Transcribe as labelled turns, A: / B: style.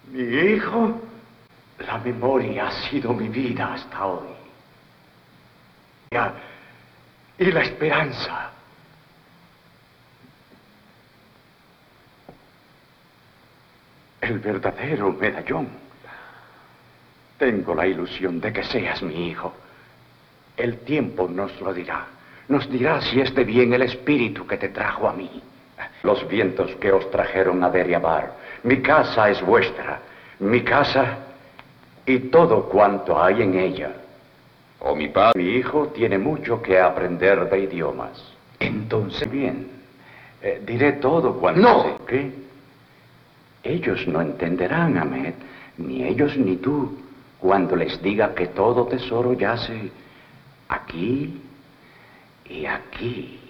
A: Mi hijo, la memoria ha sido mi vida hasta hoy. Y la esperanza. El verdadero medallón. Tengo la ilusión de que seas mi hijo. El tiempo nos lo dirá. Nos dirá si es de bien el espíritu que te trajo a mí. Los vientos que os trajeron a Deriabar. Mi casa es vuestra. Mi casa y todo cuanto hay en ella.
B: Oh, mi padre.
A: Mi hijo tiene mucho que aprender de idiomas. Entonces, bien, diré todo cuanto
B: ¡No!
A: sé. ¿Qué? Ellos no entenderán, Ahmed, ni ellos ni tú, cuando les diga que todo tesoro yace aquí y aquí.